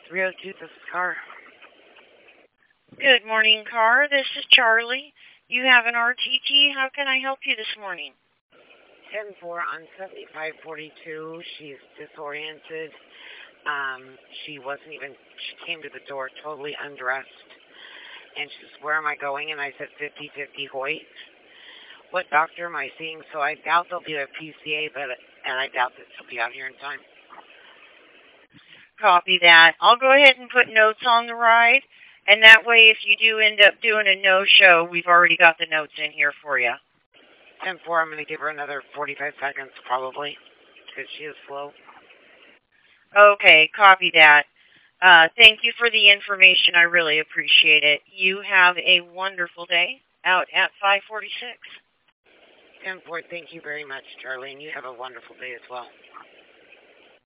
302, this is Car. Good morning, Car. This is Charlie. You have an RTT. How can I help you this morning? 10-4 on 7542. She's disoriented. Um, she came to the door totally undressed. And she says, where am I going? And I said 50-50 Hoyt. What doctor am I seeing? So I doubt there'll be a PCA, and I doubt that she'll be out here in time. Copy that. I'll go ahead and put notes on the ride. And that way, if you do end up doing a no-show, we've already got the notes in here for you. 10-4, I'm going to give her another 45 seconds probably because she is slow. Okay, copy that. Thank you for the information. I really appreciate it. You have a wonderful day out at 546. 10-4, thank you very much, Charlie, and you have a wonderful day as well.